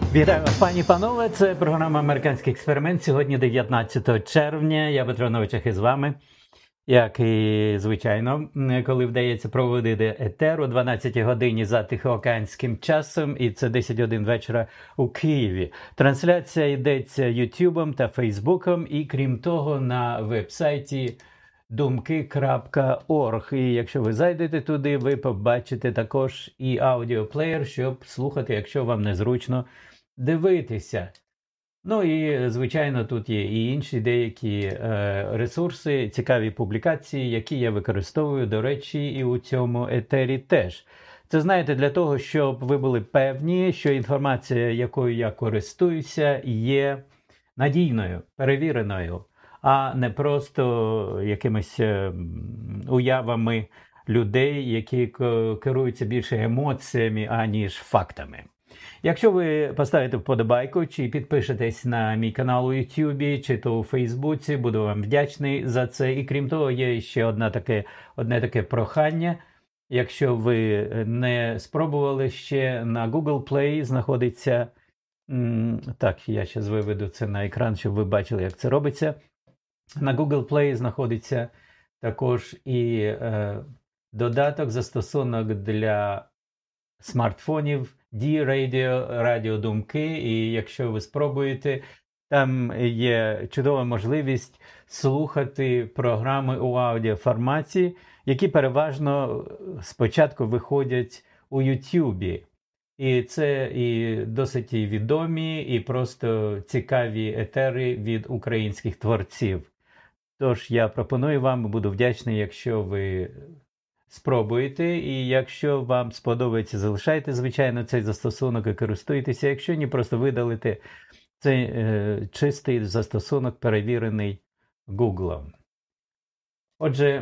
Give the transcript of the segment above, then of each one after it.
Вітаю вас, пані і панове. Це програма «Американський експеримент». Сьогодні 19 червня. Я Петро Новичах із вами. Як і звичайно, коли вдається проводити етер о 12 годині за тихоокеанським часом, і це 10 годин вечора у Києві. Трансляція йдеться Ютубом та Фейсбуком, і крім того, на веб-сайті думки.орг. І якщо ви зайдете туди, ви побачите також і аудіоплеєр, щоб слухати, якщо вам незручно дивитися. Ну і, звичайно, тут є і інші деякі ресурси, цікаві публікації, які я використовую, до речі, і у цьому етері теж. Це, знаєте, для того, щоб ви були певні, що інформація, якою я користуюся, є надійною, перевіреною, а не просто якимись уявами людей, які керуються більше емоціями, аніж фактами. Якщо ви поставите вподобайку чи підпишетесь на мій канал у Ютубі, чи то у Фейсбуці, буду вам вдячний за це. І крім того, є ще одне таке прохання. Якщо ви не спробували ще, на Google Play знаходиться, так, я зараз виведу це на екран, щоб ви бачили, як це робиться. На Google Play знаходиться також і додаток, застосунок для смартфонів D-Radio, радіодумки, і якщо ви спробуєте, там є чудова можливість слухати програми у аудіоформаті, які переважно спочатку виходять у Ютубі. І це і досить і відомі, і просто цікаві етери від українських творців. Тож я пропоную вам, буду вдячний, якщо ви спробуйте, і якщо вам сподобається, залишайте, звичайно, цей застосунок і користуйтеся. Якщо ні, просто видалите. Цей чистий застосунок, перевірений Google. Отже,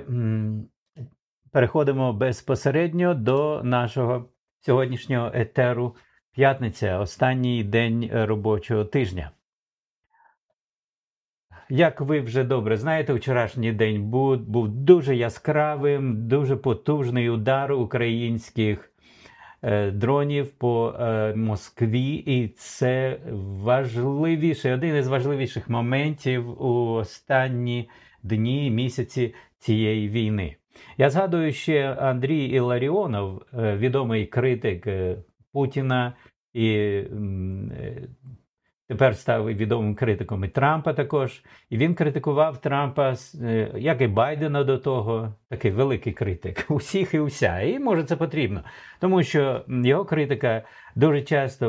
переходимо безпосередньо до нашого сьогоднішнього етеру. П'ятниця, останній день робочого тижня. Як ви вже добре знаєте, вчорашній день був дуже яскравим, дуже потужний удар українських дронів по Москві, і це один із важливіших моментів у останні дні, місяці цієї війни. Я згадую ще Андрій Іларіонов, відомий критик Путіна, і тепер став відомим критиком і Трампа також. І він критикував Трампа, як і Байдена до того, такий великий критик усіх і уся. І може це потрібно, тому що його критика дуже часто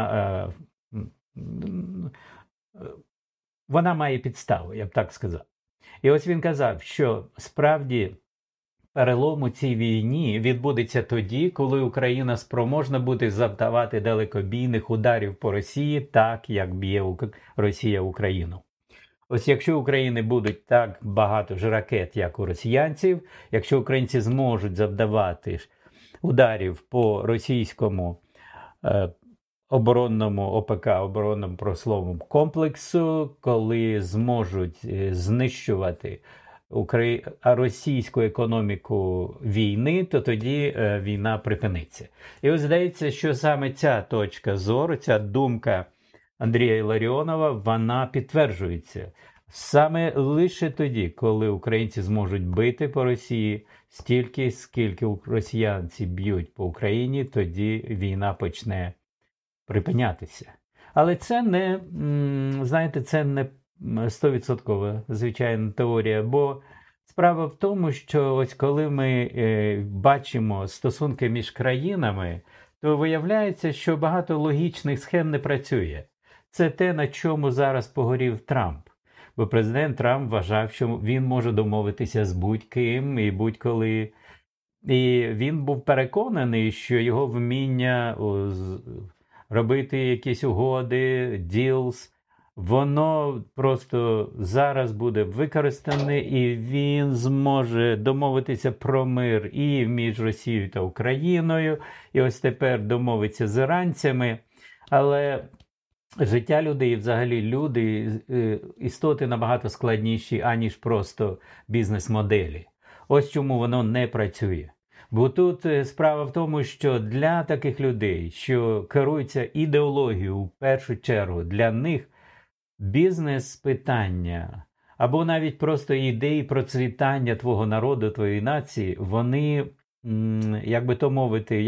вона має підставу, я б так сказав. І ось він казав, що справді перелом у цій війні відбудеться тоді, коли Україна спроможна буде завдавати далекобійних ударів по Росії, так, як б'є Росія Україну. Ось якщо у України будуть так багато ж ракет, як у росіянців, якщо українці зможуть завдавати ударів по російському оборонному ОПК, оборонному промисловому комплексу, коли зможуть знищувати російську економіку війни, то тоді війна припиниться. І ось здається, що саме ця точка зору, ця думка Андрія Іларіонова, вона підтверджується. Саме лише тоді, коли українці зможуть бити по Росії стільки, скільки росіянці б'ють по Україні, тоді війна почне припинятися. Але це не, знаєте, це не 100%, звичайно, теорія, бо справа в тому, що ось коли ми бачимо стосунки між країнами, то виявляється, що багато логічних схем не працює. Це те, на чому зараз погорів Трамп. Бо президент Трамп вважав, що він може домовитися з будь-ким і будь-коли. І він був переконаний, що його вміння робити якісь угоди, deals, воно просто зараз буде використане, і він зможе домовитися про мир і між Росією та Україною, і ось тепер домовиться з іранцями. Але життя людей, і взагалі люди, істоти набагато складніші, аніж просто бізнес-моделі. Ось чому воно не працює. Бо тут справа в тому, що для таких людей, що керуються ідеологією в першу чергу, для них бізнес-питання або навіть просто ідеї процвітання твого народу, твоєї нації, вони, як би то мовити,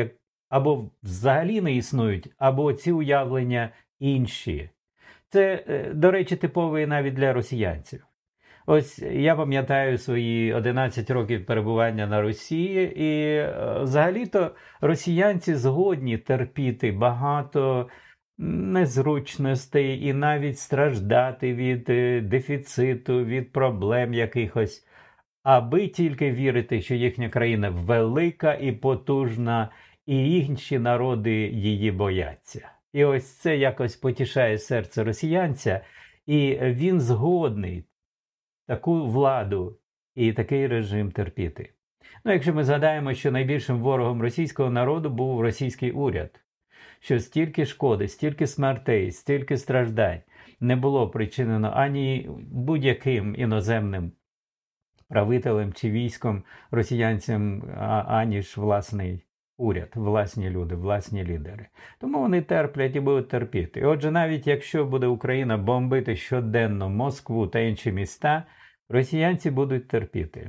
або взагалі не існують, або ці уявлення інші. Це, до речі, типове навіть для росіянців. Ось я пам'ятаю свої 11 років перебування на Росії, і взагалі-то росіянці згодні терпіти багато незручностей і навіть страждати від дефіциту, від проблем якихось, аби тільки вірити, що їхня країна велика і потужна, і інші народи її бояться. І ось це якось потішає серце росіянця, і він згодний таку владу і такий режим терпіти. Ну, якщо ми згадаємо, що найбільшим ворогом російського народу був російський уряд, що стільки шкоди, стільки смертей, стільки страждань не було причинено ані будь-яким іноземним правителем чи військом росіянцям, аніж власний уряд, власні люди, власні лідери. Тому вони терплять і будуть терпіти. І отже, навіть якщо буде Україна бомбити щоденно Москву та інші міста, росіянці будуть терпіти.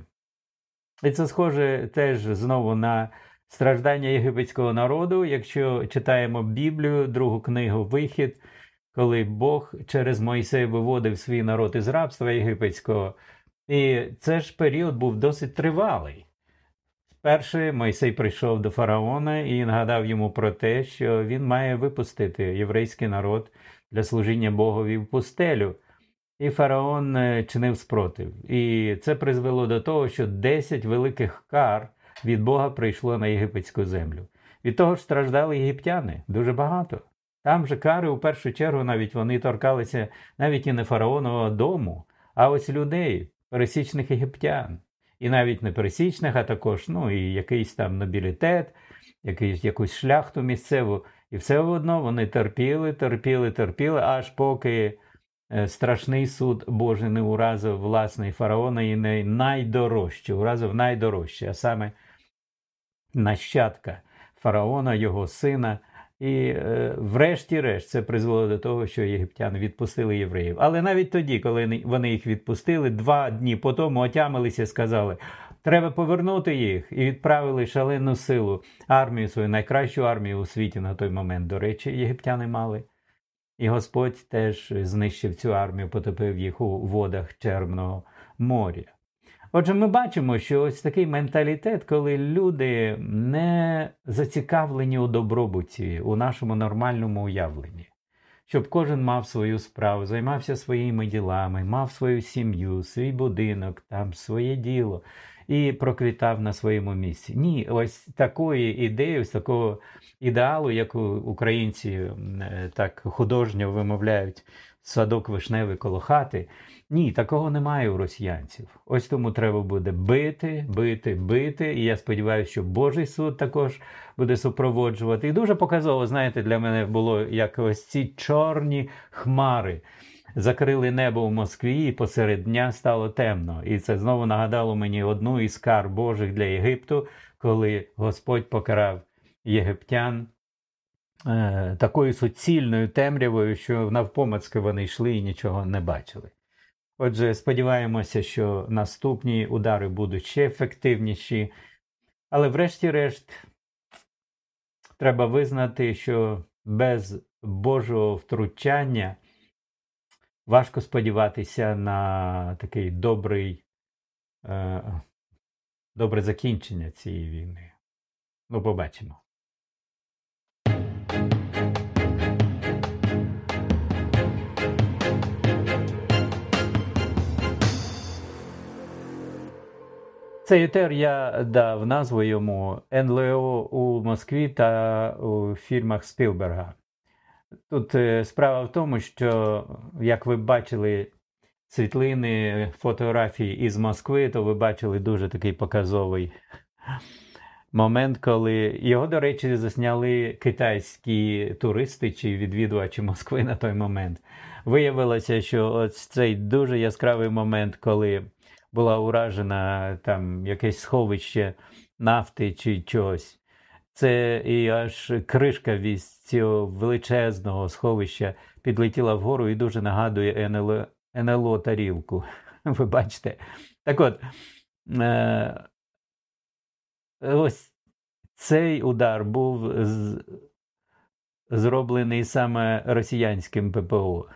І це схоже теж знову на страждання єгипетського народу, якщо читаємо Біблію, другу книгу «Вихід», коли Бог через Мойсея виводив свій народ із рабства єгипетського. І це ж період був досить тривалий. Перше, Мойсей прийшов до фараона і нагадав йому про те, що він має випустити єврейський народ для служіння Богові в пустелю. І фараон чинив спротив. І це призвело до того, що 10 великих кар від Бога прийшло на єгипетську землю. Від того ж страждали єгиптяни дуже багато. Там же кари, у першу чергу, навіть вони торкалися навіть і не фараонового дому, а ось людей, пересічних єгиптян. І навіть не пересічних, а також і якийсь там нобілітет, якусь шляхту місцеву. І все одно вони терпіли, аж поки страшний суд Божий не уразив власний фараона і уразив найдорожче, а саме нащадка фараона, його сина. І врешті-решт це призвело до того, що єгиптяни відпустили євреїв. Але навіть тоді, коли вони їх відпустили, 2 дні по тому отямилися і сказали, треба повернути їх. І відправили шалену силу, армію свою, найкращу армію у світі на той момент. До речі, єгиптяни мали. І Господь теж знищив цю армію, потопив їх у водах Червоного моря. Отже, ми бачимо, що ось такий менталітет, коли люди не зацікавлені у добробуті, у нашому нормальному уявленні. Щоб кожен мав свою справу, займався своїми ділами, мав свою сім'ю, свій будинок, там своє діло і проквітав на своєму місці. Ні, ось такої ідеї, ось такого ідеалу, як українці так художньо вимовляють садок вишневий коло хати. Ні, такого немає у росіянців. Ось тому треба буде бити. І я сподіваюся, що Божий суд також буде супроводжувати. І дуже показово, знаєте, для мене було, як ось ці чорні хмари закрили небо в Москві, і посеред дня стало темно. І це знову нагадало мені одну із кар Божих для Єгипту, коли Господь покарав єгиптян такою суцільною темрявою, що навпомацьки вони йшли і нічого не бачили. Отже, сподіваємося, що наступні удари будуть ще ефективніші. Але врешті-решт треба визнати, що без Божого втручання важко сподіватися на такий добре закінчення цієї війни. Побачимо. Цей етер я дав назву йому «НЛО у Москві та у фільмах Спілберга». Тут справа в тому, що, як ви бачили світлини, фотографії із Москви, то ви бачили дуже такий показовий момент, коли його, до речі, засняли китайські туристи чи відвідувачі Москви на той момент. Виявилося, що ось цей дуже яскравий момент, коли була уражена там якесь сховище нафти чи чогось. Це і аж кришка від цього величезного сховища підлетіла вгору і дуже нагадує НЛО тарілку. Ви бачите? Так от, ось цей удар був зроблений саме росіянським ППО.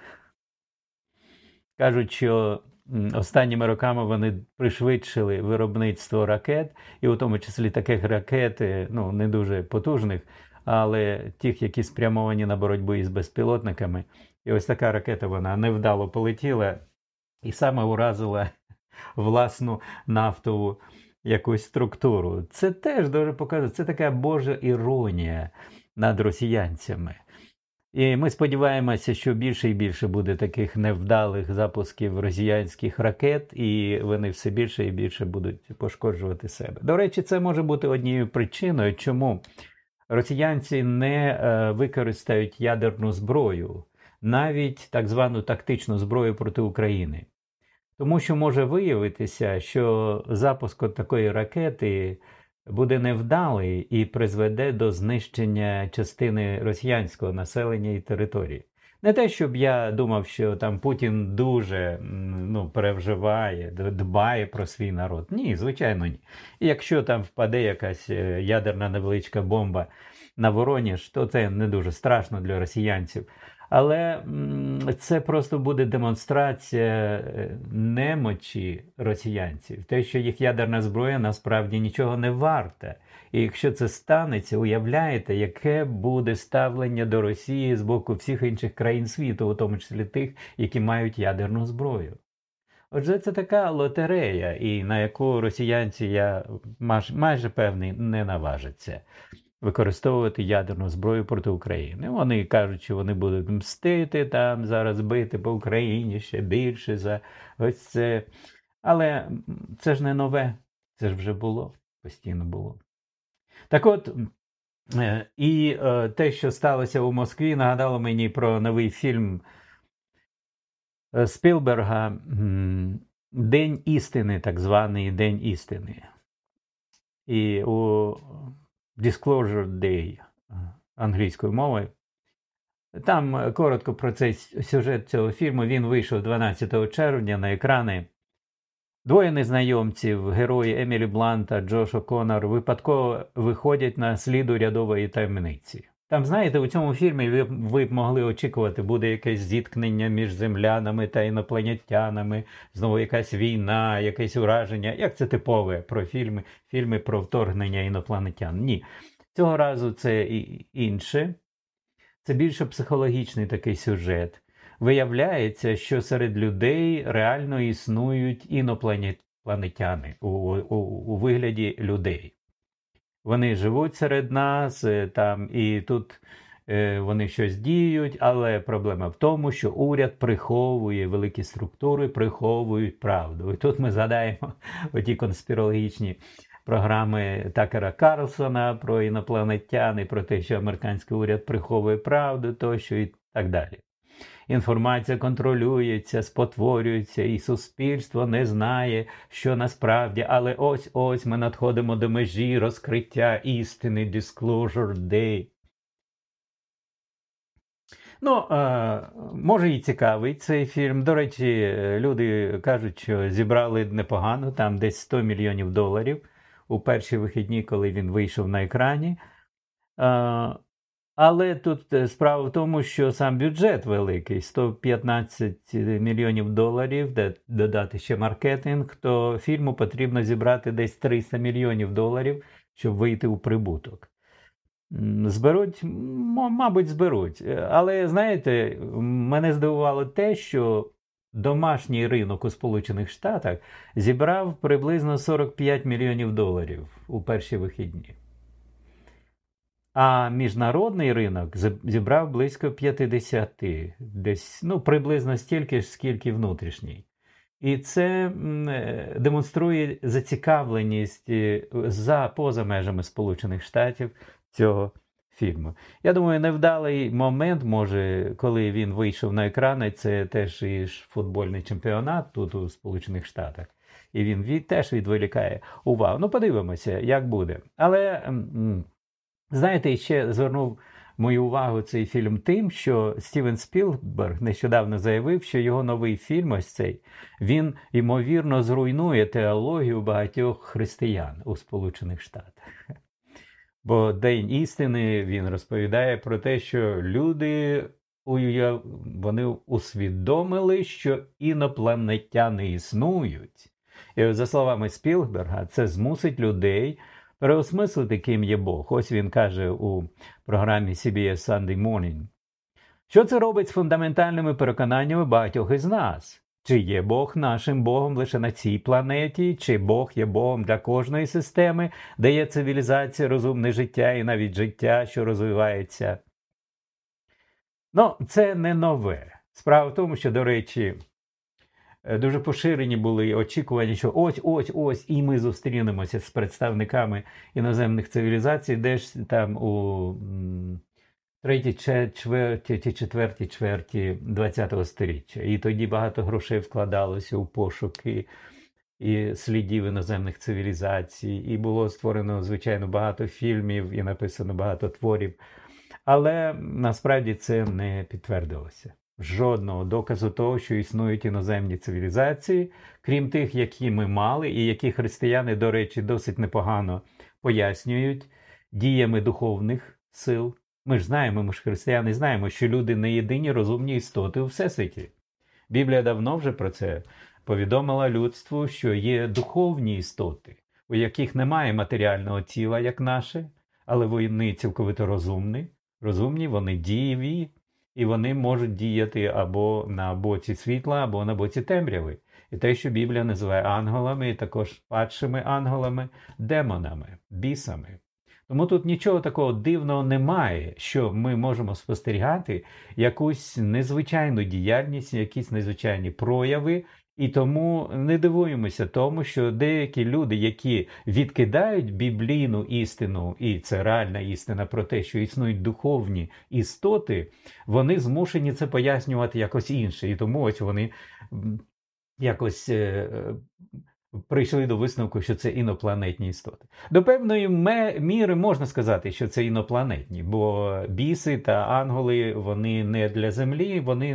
Кажуть, що останніми роками вони пришвидшили виробництво ракет, і у тому числі таких ракет, ну, не дуже потужних, але тих, які спрямовані на боротьбу із безпілотниками. І ось така ракета, вона невдало полетіла і саме уразила власну нафтову якусь структуру. Це теж дуже показує, це така божа іронія над росіянцями. І ми сподіваємося, що більше і більше буде таких невдалих запусків росіянських ракет, і вони все більше і більше будуть пошкоджувати себе. До речі, це може бути однією причиною, чому росіянці не використають ядерну зброю, навіть так звану тактичну зброю проти України. Тому що може виявитися, що запуск такої ракети буде невдалий і призведе до знищення частини росіянського населення і території. Не те, щоб я думав, що там Путін дуже переживає, дбає про свій народ. Ні, звичайно, ні. І якщо там впаде якась ядерна невеличка бомба на Вороніж, то це не дуже страшно для росіянців. Але це просто буде демонстрація немочі росіянців. Те, що їх ядерна зброя насправді нічого не варта. І якщо це станеться, уявляєте, яке буде ставлення до Росії з боку всіх інших країн світу, у тому числі тих, які мають ядерну зброю. Отже, це така лотерея, і на яку росіянці, я майже певний, не наважаться використовувати ядерну зброю проти України. Вони кажуть, що вони будуть мстити там, зараз бити по Україні ще більше за ось це. Але це ж не нове, це ж вже було, постійно було. Так от, і те, що сталося у Москві, нагадало мені про новий фільм Спілберга «День істини», так званий «День істини». І у Disclosure Day англійською мовою. Там коротко про цей сюжет цього фільму. Він вийшов 12 червня на екрани. Двоє незнайомців, герої Емілі Блант та Джош О'Коннор, випадково виходять на слід урядової таємниці. Там, знаєте, у цьому фільмі ви б могли очікувати, буде якесь зіткнення між землянами та інопланетянами, знову якась війна, якесь ураження. Як це типове про фільми про вторгнення інопланетян? Ні. Цього разу це інше. Це більше психологічний такий сюжет. Виявляється, що серед людей реально існують інопланетяни у вигляді людей. Вони живуть серед нас, там, і тут вони щось діють, але проблема в тому, що уряд приховує, великі структури приховують правду. І тут ми згадаємо оті конспірологічні програми Такера Карлсона про інопланетян, про те, що американський уряд приховує правду, тощо і так далі. Інформація контролюється, спотворюється, і суспільство не знає, що насправді. Але ось ми надходимо до межі розкриття істини, Disclosure Day. Може і цікавий цей фільм. До речі, люди кажуть, що зібрали непогано, там десь $100 мільйонів у перші вихідні, коли він вийшов на екрані. Але тут справа в тому, що сам бюджет великий, $115 мільйонів, де додати ще маркетинг, то фільму потрібно зібрати десь $300 мільйонів, щоб вийти у прибуток. Зберуть? Мабуть, зберуть. Але, знаєте, мене здивувало те, що домашній ринок у Сполучених Штатах зібрав приблизно $45 мільйонів у перші вихідні. А міжнародний ринок зібрав близько 50, десь, приблизно стільки ж, скільки внутрішній. І це демонструє зацікавленість поза межами Сполучених Штатів цього фільму. Я думаю, невдалий момент, може, коли він вийшов на екрани, це теж і футбольний чемпіонат тут у Сполучених Штатах. і він теж відволікає увагу. Ну, подивимося, як буде. Але, знаєте, ще звернув мою увагу цей фільм тим, що Стівен Спілберг нещодавно заявив, що його новий фільм, ось цей, він, ймовірно, зруйнує теологію багатьох християн у Сполучених Штатах. Бо День істини, він розповідає про те, що люди, вони усвідомили, що інопланетяни існують. І за словами Спілберга, це змусить людей переосмислити, ким є Бог. Ось він каже у програмі CBS Sunday Morning. Що це робить з фундаментальними переконаннями багатьох із нас? Чи є Бог нашим Богом лише на цій планеті? Чи Бог є Богом для кожної системи, де є цивілізація, розумне життя і навіть життя, що розвивається? Ну, це не нове. Справа в тому, що, до речі, дуже поширені були очікування, що ось, і ми зустрінемося з представниками іноземних цивілізацій, десь там у четвертій чверті ХХ століття. І тоді багато грошей вкладалося у пошуки і слідів іноземних цивілізацій, і було створено, звичайно, багато фільмів і написано багато творів. Але насправді це не підтвердилося. Жодного доказу того, що існують іноземні цивілізації, крім тих, які ми мали, і які християни, до речі, досить непогано пояснюють діями духовних сил. Ми ж християни знаємо, що люди не єдині розумні істоти у Всесвіті. Біблія давно вже про це повідомила людству, що є духовні істоти, у яких немає матеріального тіла, як наше, але вони цілковито розумні, вони дієві, і вони можуть діяти або на боці світла, або на боці темряви. І те, що Біблія називає ангелами, і також падшими ангелами, демонами, бісами. Тому тут нічого такого дивного немає, що ми можемо спостерігати якусь незвичайну діяльність, якісь незвичайні прояви, і тому не дивуємося тому, що деякі люди, які відкидають біблійну істину, і це реальна істина про те, що існують духовні істоти, вони змушені це пояснювати якось інше. І тому ось вони якось прийшли до висновку, що це інопланетні істоти. До певної міри можна сказати, що це інопланетні, бо біси та ангели, вони не для землі, вони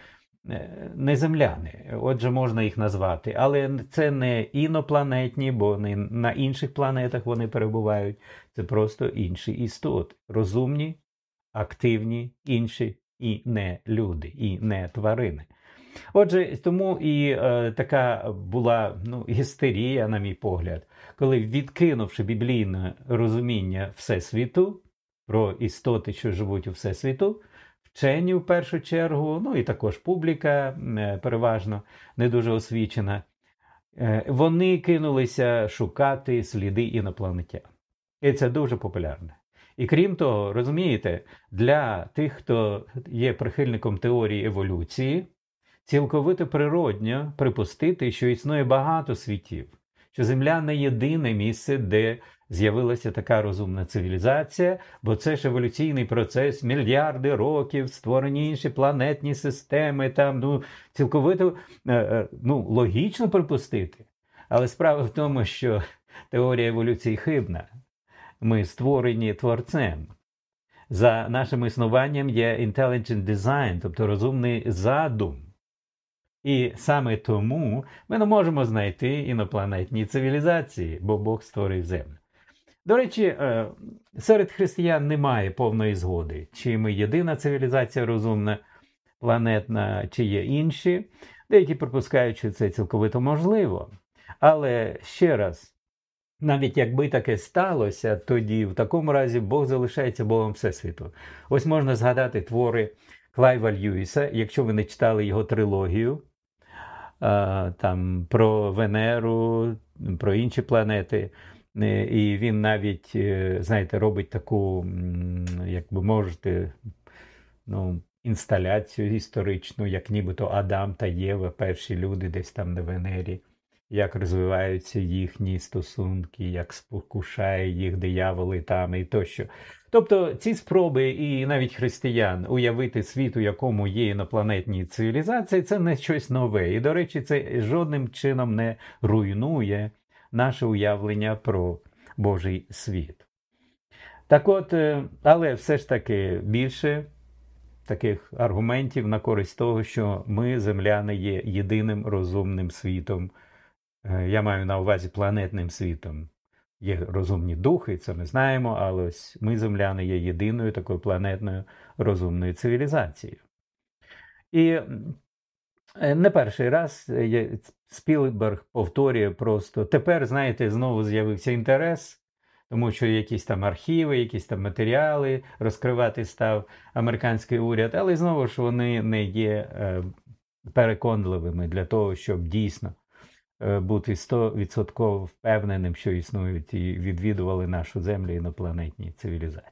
не земляни, отже, можна їх назвати. Але це не інопланетні, бо не на інших планетах вони перебувають. Це просто інші істоти. Розумні, активні, інші і не люди, і не тварини. Отже, тому і така була гістерія, на мій погляд, коли, відкинувши біблійне розуміння Всесвіту, про істоти, що живуть у Всесвіту, вчені в першу чергу, і також публіка, переважно не дуже освічена, вони кинулися шукати сліди інопланетян. І це дуже популярно. І крім того, розумієте, для тих, хто є прихильником теорії еволюції, цілковито природньо припустити, що існує багато світів, що Земля не єдине місце, де з'явилася така розумна цивілізація, бо це ж еволюційний процес, мільярди років, створені інші планетні системи, цілковито логічно припустити. Але справа в тому, що теорія еволюції хибна. Ми створені творцем. За нашим існуванням є intelligent design, тобто розумний задум. І саме тому ми не можемо знайти інопланетні цивілізації, бо Бог створив землю. До речі, серед християн немає повної згоди, чи ми єдина цивілізація розумна, планетна, чи є інші. Деякі припускають, що це цілковито можливо. Але ще раз, навіть якби таке сталося, тоді в такому разі Бог залишається Богом Всесвіту. Ось можна згадати твори Клайва Льюіса, якщо ви не читали його трилогію, там про Венеру, про інші планети. І він навіть, знаєте, робить таку, як ви можете, інсталяцію історичну, як нібито Адам та Єва, перші люди десь там на Венері. як розвиваються їхні стосунки, як спокушає їх дияволи там і тощо. Тобто ці спроби і навіть християн уявити світ, у якому є інопланетні цивілізації, це не щось нове. І, до речі, це жодним чином не руйнує наше уявлення про Божий світ. Так от, але все ж таки більше таких аргументів на користь того, що ми, земляни, є єдиним розумним світом. Я маю на увазі планетним світом. Є розумні духи, це ми знаємо, але ось ми, земляни, є єдиною такою планетною розумною цивілізацією. І не перший раз Спілберг повторює просто, тепер, знаєте, знову з'явився інтерес, тому що якісь там архіви, якісь там матеріали розкривати став американський уряд, але знову ж вони не є переконливими для того, щоб дійсно бути 100% впевненим, що існують і відвідували нашу землю інопланетні цивілізації.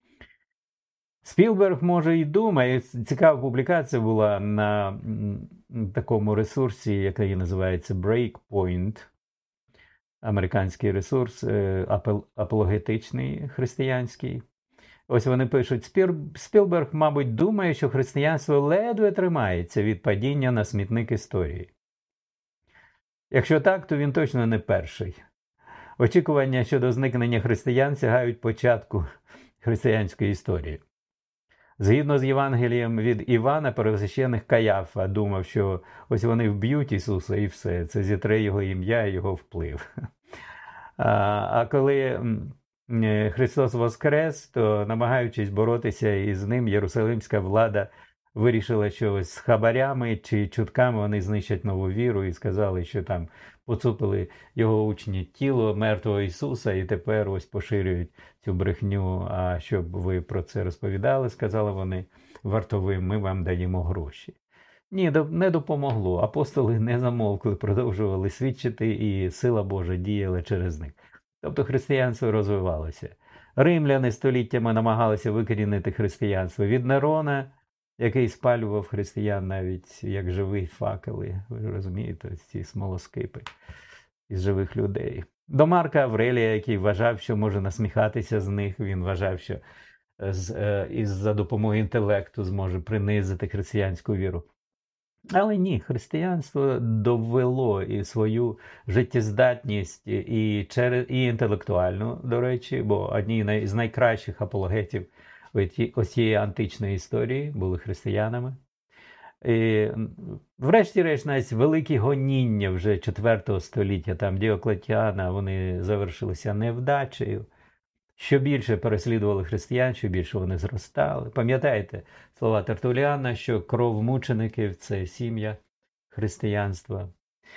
Спілберг, може, і думає, цікава публікація була на такому ресурсі, який називається Breakpoint, американський ресурс, апологетичний християнський. Ось вони пишуть, Спілберг, мабуть, думає, що християнство ледве тримається від падіння на смітник історії. Якщо так, то він точно не перший. Очікування щодо зникнення християн сягають початку християнської історії. Згідно з Євангелієм від Івана, первосвященик Каяфа думав, що ось вони вб'ють Ісуса і все, це зітре його ім'я і його вплив. А коли Христос воскрес, то, намагаючись боротися із ним, єрусалимська влада вирішила, що ось з хабарями чи чутками вони знищать нову віру і сказали, що там поцупили його учні тіло мертвого Ісуса і тепер ось поширюють цю брехню. А щоб ви про це розповідали, сказали вони вартовим, ми вам даємо гроші. Ні, не допомогло. Апостоли не замовкли, продовжували свідчити, і сила Божа діяла через них. Тобто християнство розвивалося. Римляни століттями намагалися викорінити християнство від Нерона, який спалював християн навіть як живі факели. Ви розумієте, ці смолоскипи із живих людей. До Марка Аврелія, який вважав, що може насміхатися з них, він вважав, що за допомогою інтелекту зможе принизити християнську віру. Але ні, християнство довело і свою життєздатність і інтелектуальну, до речі, бо одні з найкращих апологетів ось цієї античної історії були християнами. І, врешті-решт, навіть великі гоніння вже 4 століття, там Діоклетіана, вони завершилися невдачею. Що більше переслідували християн, що більше вони зростали. Пам'ятаєте слова Тертуліана, що кров мучеників – це сім'я християнства.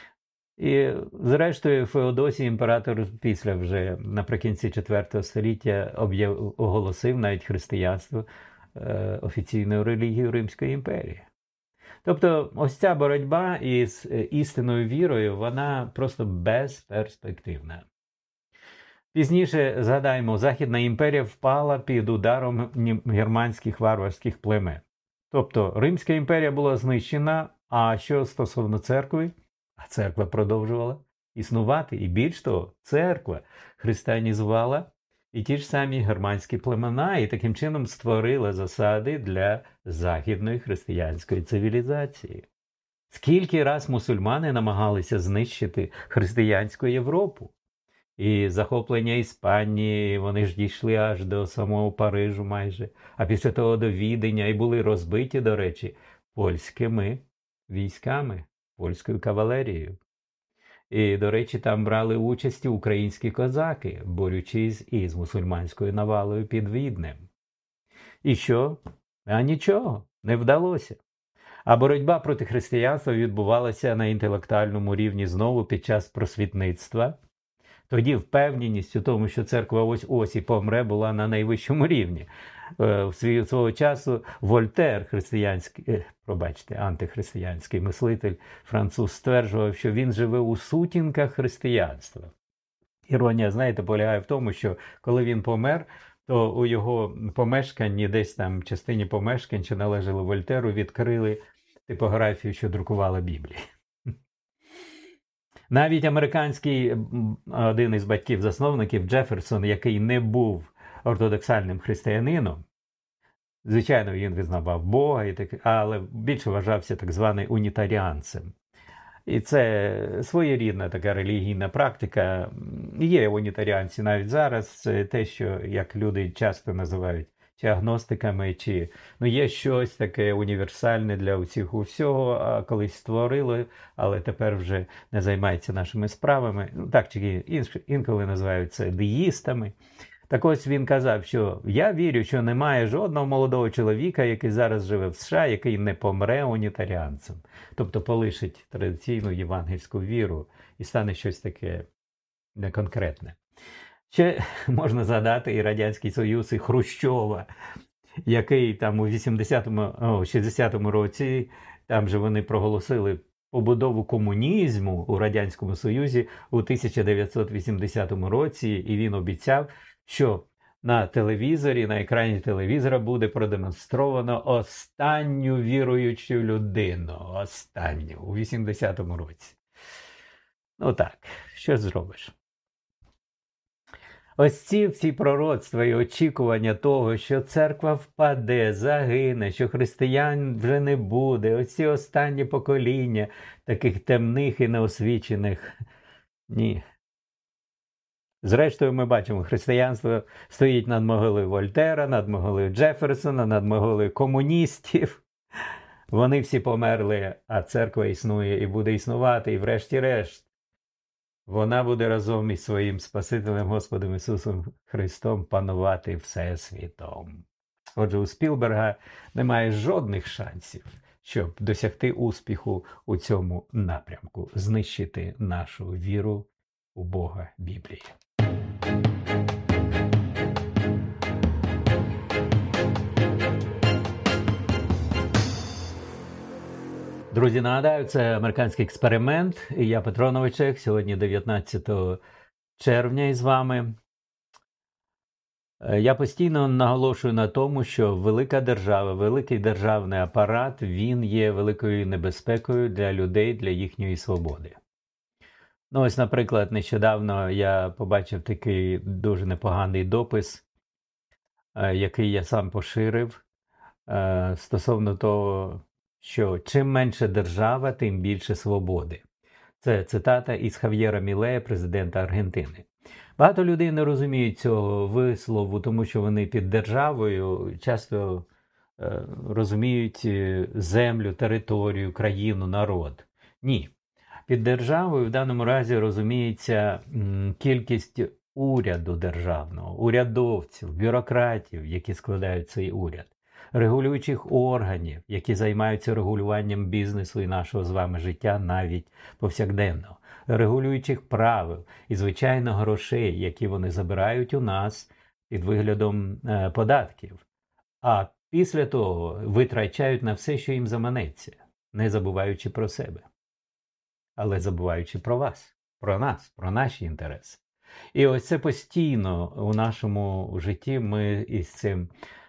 І зрештою Феодосій, імператор, після вже наприкінці 4 століття оголосив навіть християнство офіційною релігією Римської імперії. Тобто ось ця боротьба із істинною вірою, вона просто безперспективна. Пізніше, згадаємо, Західна імперія впала під ударом германських варварських племен. Тобто Римська імперія була знищена, а що стосовно церкви? А церква продовжувала існувати. І більш того, церква християнізувала і ті ж самі германські племена, і таким чином створила засади для західної християнської цивілізації. Скільки раз мусульмани намагалися знищити християнську Європу? І захоплення Іспанії, вони ж дійшли аж до самого Парижу майже, а після того до Віденя, і були розбиті, до речі, польськими військами, польською кавалерією. І, до речі, там брали участь українські козаки, борючись із мусульманською навалою під Віднем. І що? А нічого, не вдалося. А боротьба проти християнства відбувалася на інтелектуальному рівні знову під час просвітництва. Тоді впевненість у тому, що церква ось і помре, була на найвищому рівні. Свого часу Вольтер, антихристиянський мислитель, француз, стверджував, що він живе у сутінках християнства. Іронія, знаєте, полягає в тому, що коли він помер, то у його помешканні, десь там в частині помешкань, що належали Вольтеру, відкрили типографію, що друкувала Біблію. Навіть американський один із батьків-засновників Джеферсон, який не був ортодоксальним християнином, звичайно, він визнавав Бога, але більше вважався так званим унітаріанцем. І це своєрідна така релігійна практика. Є унітаріанці навіть зараз, це те, що, як люди часто називають, чи агностиками, чи є щось таке універсальне для усіх усього, а колись створили, але тепер вже не займається нашими справами. Так чи інколи називають це деїстами. Так ось він казав, що я вірю, що немає жодного молодого чоловіка, який зараз живе в США, який не помре унітаріанцем. Тобто полишить традиційну євангельську віру і стане щось таке неконкретне. Ще можна згадати і Радянський Союз, і Хрущова, який там у 60-му році, там же вони проголосили побудову комунізму у Радянському Союзі у 1980 році, і він обіцяв, що на телевізорі, на екрані телевізора буде продемонстровано останню віруючу людину. Останню, у 80-му році. Ну так, що зробиш? Ось ці всі пророцтва і очікування того, що церква впаде, загине, що християн вже не буде, оці останні покоління таких темних і неосвічених. Ні. Зрештою, ми бачимо, християнство стоїть над могилою Вольтера, над могилою Джеферсона, над могилою комуністів. Вони всі померли, а церква існує і буде існувати, і врешті-решт вона буде разом із своїм Спасителем Господом Ісусом Христом панувати Всесвітом. Отже, у Спілберга немає жодних шансів, щоб досягти успіху у цьому напрямку, знищити нашу віру у Бога Біблії. Друзі, нагадаю, це американський експеримент. І я Петро Новичек, сьогодні 19 червня із вами. Я постійно наголошую на тому, що велика держава, великий державний апарат, він є великою небезпекою для людей, для їхньої свободи. Ну ось, наприклад, нещодавно я побачив такий дуже непоганий допис, який я сам поширив, стосовно того, що чим менше держава, тим більше свободи. Це цитата із Хав'єра Мілея, президента Аргентини. Багато людей не розуміють цього вислову, тому що вони під державою часто розуміють землю, територію, країну, народ. Ні. Під державою в даному разі розуміється кількість уряду державного, урядовців, бюрократів, які складають цей уряд, регулюючих органів, які займаються регулюванням бізнесу і нашого з вами життя навіть повсякденно, регулюючих правил і, звичайно, грошей, які вони забирають у нас під виглядом податків, а після того витрачають на все, що їм заманеться, не забуваючи про себе, але забуваючи про вас, про нас, про наші інтереси. І ось це постійно у нашому житті ми із цим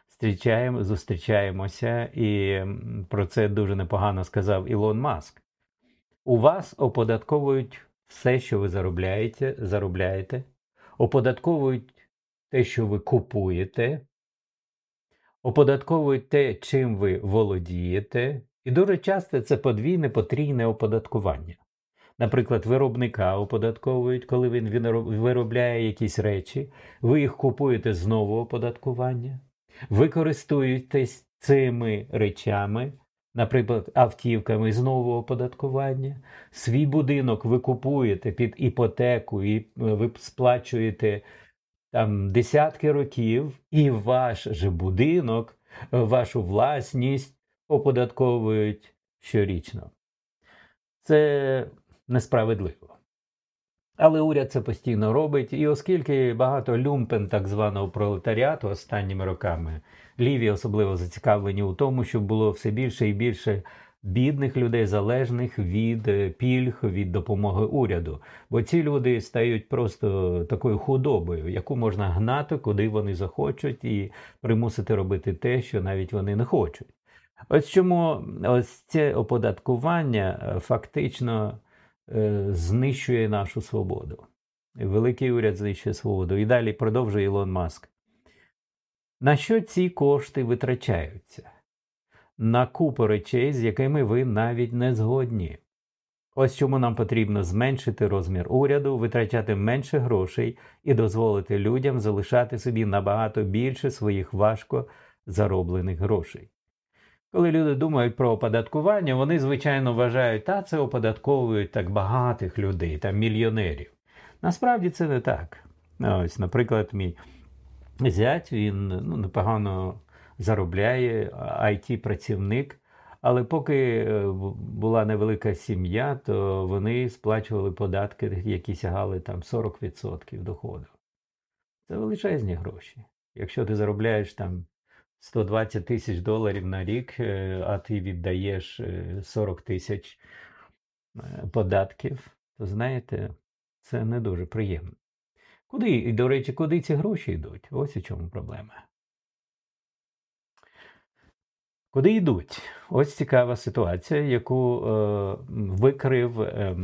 зустрічаємося, і про це дуже непогано сказав Ілон Маск. У вас оподатковують все, що ви заробляєте, оподатковують те, що ви купуєте, оподатковують те, чим ви володієте, і дуже часто це подвійне, потрійне оподаткування. Наприклад, виробника оподатковують, коли він виробляє якісь речі, ви їх купуєте, знову оподаткування. Ви користуєтесь цими речами, наприклад, автівками, знову оподаткування. Свій будинок ви купуєте під іпотеку і ви сплачуєте там десятки років, і ваш же будинок, вашу власність оподатковують щорічно. Це несправедливо. Але уряд це постійно робить, і оскільки багато люмпен так званого пролетаріату останніми роками, ліві особливо зацікавлені у тому, щоб було все більше і більше бідних людей, залежних від пільг, від допомоги уряду. Бо ці люди стають просто такою худобою, яку можна гнати, куди вони захочуть, і примусити робити те, що навіть вони не хочуть. Ось чому ось це оподаткування фактично знищує нашу свободу. Великий уряд знищує свободу. І далі продовжує Ілон Маск. На що ці кошти витрачаються? На купу речей, з якими ви навіть не згодні. Ось чому нам потрібно зменшити розмір уряду, витрачати менше грошей і дозволити людям залишати собі набагато більше своїх важко зароблених грошей. Коли люди думають про оподаткування, вони, звичайно, вважають, це оподатковують так багатих людей, там мільйонерів. Насправді це не так. Ось, наприклад, мій зять, він непогано заробляє, IT-працівник, але поки була невелика сім'я, то вони сплачували податки, які сягали там 40% доходу. Це величезні гроші. Якщо ти заробляєш там 120 тисяч доларів на рік, а ти віддаєш 40 тисяч податків, то знаєте, це не дуже приємно. Куди, і, до речі, куди ці гроші йдуть? Ось у чому проблема. Куди йдуть? Ось цікава ситуація, яку викрив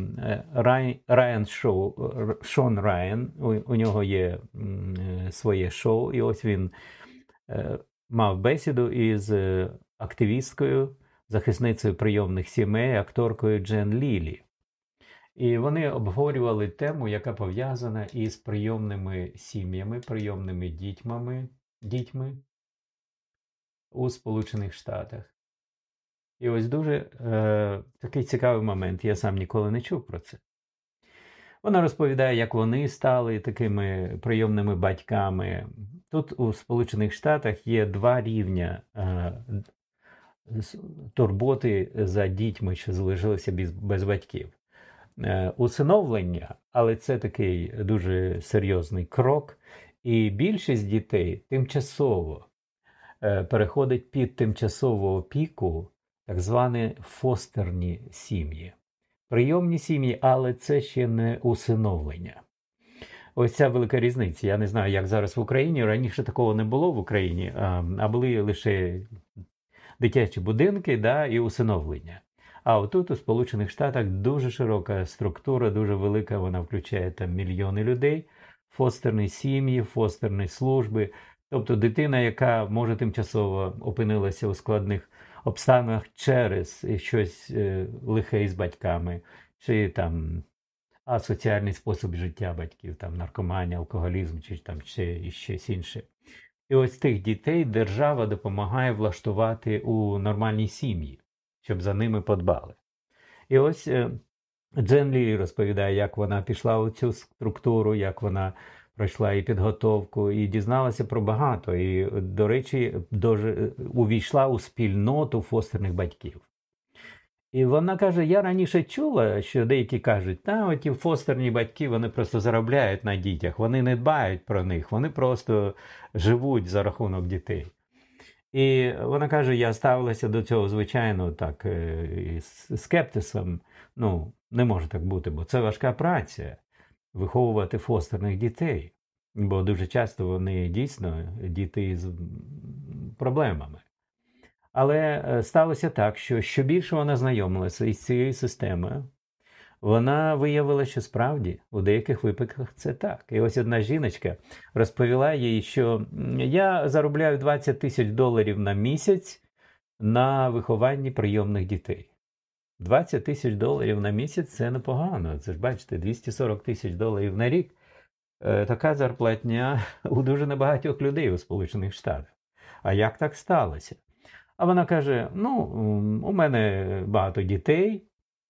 Шон Райан. У нього є своє шоу, і ось він мав бесіду із активісткою, захисницею прийомних сімей, акторкою Джен Лілі. І вони обговорювали тему, яка пов'язана із прийомними сім'ями, прийомними дітьми у Сполучених Штатах. І ось дуже такий цікавий момент, я сам ніколи не чув про це. Вона розповідає, як вони стали такими прийомними батьками. Тут у Сполучених Штатах є два рівня турботи за дітьми, що залишилися без батьків. Усиновлення, але це такий дуже серйозний крок, і більшість дітей тимчасово переходить під тимчасову опіку, так звані фостерні сім'ї. Прийомні сім'ї, але це ще не усиновлення. Ось ця велика різниця. Я не знаю, як зараз в Україні. Раніше такого не було в Україні, а були лише дитячі будинки, і усиновлення. А отут у Сполучених Штатах дуже широка структура, дуже велика, вона включає там мільйони людей, фостерні сім'ї, фостерні служби. Тобто дитина, яка може тимчасово опинилася у складних обставинах через щось лихе із батьками, чи там асоціальний спосіб життя батьків, там наркоманія, алкоголізм, чи там ще щось інше. І ось тих дітей держава допомагає влаштувати у нормальній сім'ї, щоб за ними подбали. І ось Джен Лілі розповідає, як вона пішла у цю структуру, як вона пройшла і підготовку, і дізналася про багато. І, до речі, увійшла у спільноту фостерних батьків. І вона каже, я раніше чула, що деякі кажуть, оті фостерні батьки, вони просто заробляють на дітях, вони не дбають про них, вони просто живуть за рахунок дітей. І вона каже, я ставилася до цього, звичайно, так, із скептисом. Не може так бути, бо це важка праця – виховувати фостерних дітей. Бо дуже часто вони дійсно діти з проблемами. Але сталося так, що більше вона знайомилася із цією системою, вона виявила, що справді у деяких випадках це так. І ось одна жіночка розповіла їй, що я заробляю 20 тисяч доларів на місяць на вихованні прийомних дітей. 20 тисяч доларів на місяць – це непогано. Це ж, бачите, 240 тисяч доларів на рік. Така зарплатня у дуже небагатьох людей у Сполучених Штатах. А як так сталося? А вона каже, у мене багато дітей.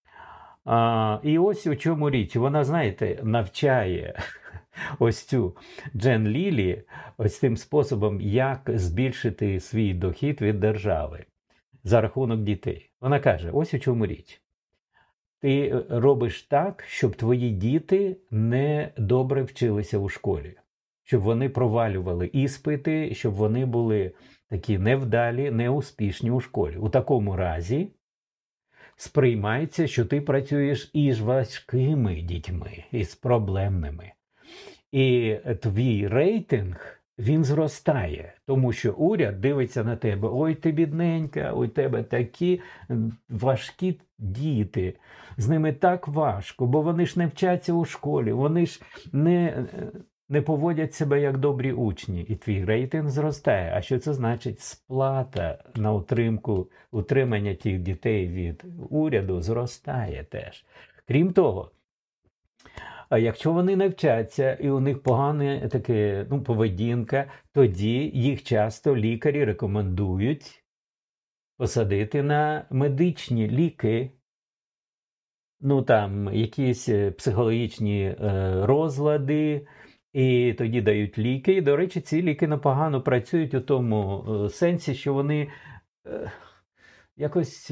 І ось у чому річ. Вона, знаєте, навчає ось цю Джен Лілі ось тим способом, як збільшити свій дохід від держави за рахунок дітей. Вона каже, ось у чому річ. Ти робиш так, щоб твої діти не добре вчилися у школі. Щоб вони провалювали іспити, щоб вони були такі невдалі, неуспішні у школі. У такому разі сприймається, що ти працюєш із важкими дітьми, із проблемними. І твій рейтинг він зростає, тому що уряд дивиться на тебе: ой, ти бідненька, у тебе такі важкі діти, з ними так важко, бо вони ж не вчаться у школі, вони ж не поводять себе як добрі учні, і твій рейтинг зростає. А що це значить? Сплата на утримання тих дітей від уряду зростає теж. Крім того, а якщо вони не вчаться і у них погана таке, поведінка, тоді їх часто лікарі рекомендують посадити на медичні ліки, там якісь психологічні розлади, і тоді дають ліки. І, до речі, ці ліки непогано працюють у тому сенсі, що вони якось,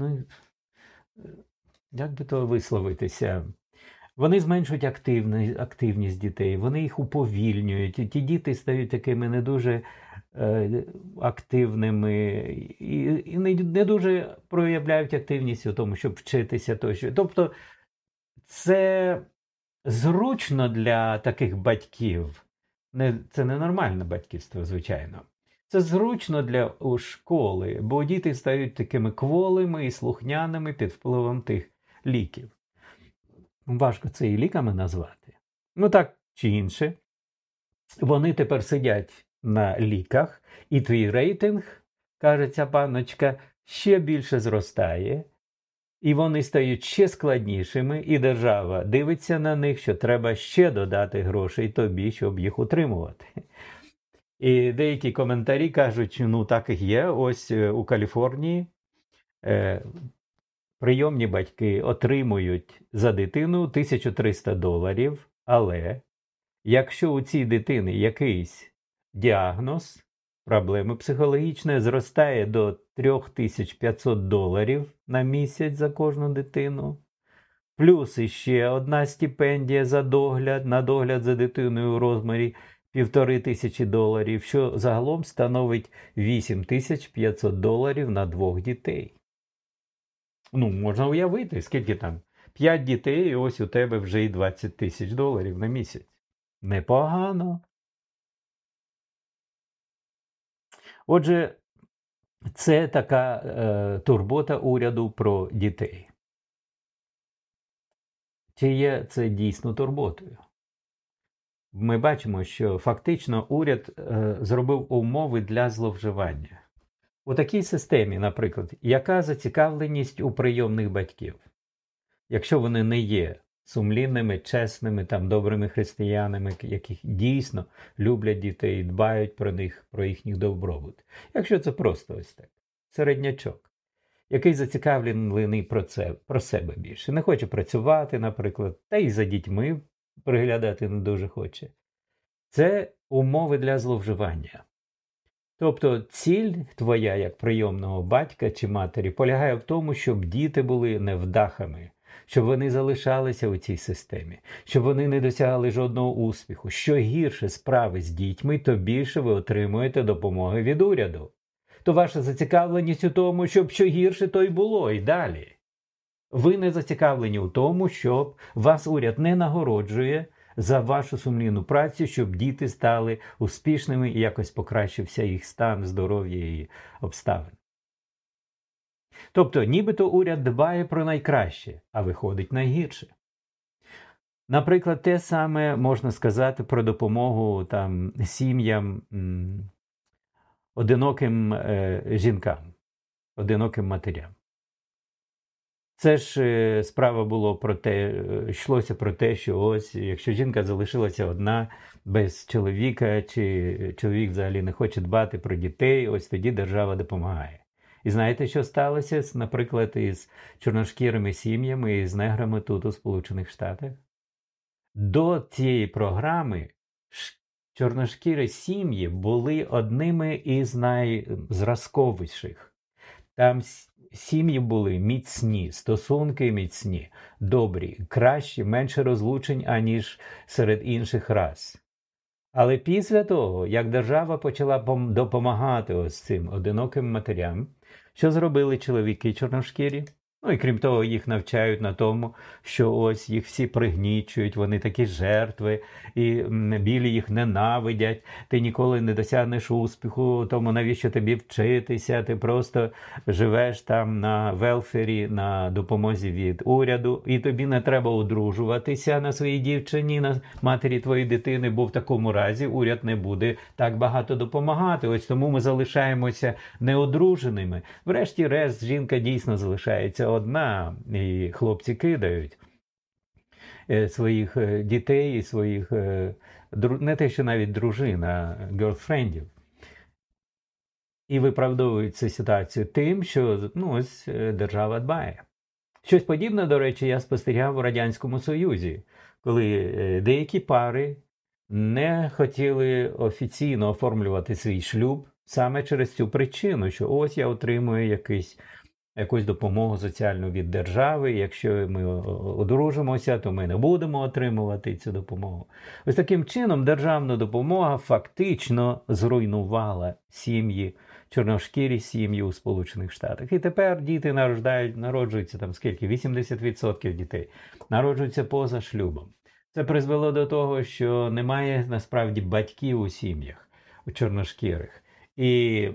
як би то висловитися, вони зменшують активність дітей, вони їх уповільнюють. І ті діти стають такими не дуже активними і не дуже проявляють активність у тому, щоб вчитися тощо. Тобто це зручно для таких батьків. Це не нормальне батьківство, звичайно. Це зручно для школи, бо діти стають такими кволими і слухняними під впливом тих ліків. Важко це і ліками назвати. Так чи інше, вони тепер сидять на ліках, і твій рейтинг, каже ця панночка, ще більше зростає, і вони стають ще складнішими, і держава дивиться на них, що треба ще додати грошей тобі, щоб їх утримувати. І деякі коментарі кажуть, так і є, ось у Каліфорнії прийомні батьки отримують за дитину $1300, але якщо у цій дитини якийсь діагноз, проблеми психологічні, зростає до $3500 на місяць за кожну дитину, плюс іще одна стипендія на догляд за дитиною у розмірі $1500, що загалом становить $8500 на 2 дітей. Можна уявити, скільки там? 5 дітей, і ось у тебе вже і $20 000 на місяць. Непогано. Отже, це така турбота уряду про дітей. Чи є це дійсно турботою? Ми бачимо, що фактично уряд зробив умови для зловживання. У такій системі, наприклад, яка зацікавленість у прийомних батьків? Якщо вони не є сумлінними, чесними, добрими християнами, які дійсно люблять дітей, дбають про них, про їхній добробут. Якщо це просто ось так, середнячок, який зацікавлений про себе більше, не хоче працювати, наприклад, та й за дітьми приглядати не дуже хоче. Це умови для зловживання. Тобто ціль твоя, як прийомного батька чи матері, полягає в тому, щоб діти були невдахами, щоб вони залишалися у цій системі, щоб вони не досягали жодного успіху. Що гірше справи з дітьми, то більше ви отримуєте допомоги від уряду. То ваша зацікавленість у тому, щоб що гірше, то й було, і далі. Ви не зацікавлені у тому, щоб вас уряд не нагороджує за вашу сумлінну працю, щоб діти стали успішними і якось покращився їх стан, здоров'я і обставин. Тобто, нібито уряд дбає про найкраще, а виходить найгірше. Наприклад, те саме можна сказати про допомогу сім'ям, одиноким жінкам, одиноким матерям. Це ж справа було йшлося про те, що ось, якщо жінка залишилася одна, без чоловіка, чи чоловік взагалі не хоче дбати про дітей, ось тоді держава допомагає. І знаєте, що сталося, наприклад, із чорношкірими сім'ями і з неграми тут у Сполучених Штатах? До цієї програми чорношкірі сім'ї були одними із найзразковіших. Там сім'ї були міцні, стосунки міцні, добрі, кращі, менше розлучень, аніж серед інших рас. Але після того, як держава почала допомагати ось цим одиноким матерям, що зробили чоловіки чорношкірі? Ну і крім того, їх навчають на тому, що ось їх всі пригнічують, вони такі жертви, і білі їх ненавидять, ти ніколи не досягнеш успіху, тому навіщо тобі вчитися, ти просто живеш там на велфері, на допомозі від уряду, і тобі не треба одружуватися на своїй дівчині, на матері твоєї дитини, бо в такому разі уряд не буде так багато допомагати. Ось тому ми залишаємося неодруженими. Врешті-решт, жінка дійсно залишається одна, і хлопці кидають своїх дітей, своїх, не те, що навіть дружин, а герлфрендів. І виправдовують цю ситуацію тим, що ось держава дбає. Щось подібне, до речі, я спостерігав у Радянському Союзі, коли деякі пари не хотіли офіційно оформлювати свій шлюб саме через цю причину, що ось я отримую якусь допомогу соціальну від держави, якщо ми одружимося, то ми не будемо отримувати цю допомогу. Ось таким чином державна допомога фактично зруйнувала сім'ї, чорношкірі сім'ї у Сполучених Штатах. І тепер діти народжуються там скільки? 80% дітей народжуються поза шлюбом. Це призвело до того, що немає насправді батьків у сім'ях, у чорношкірих. І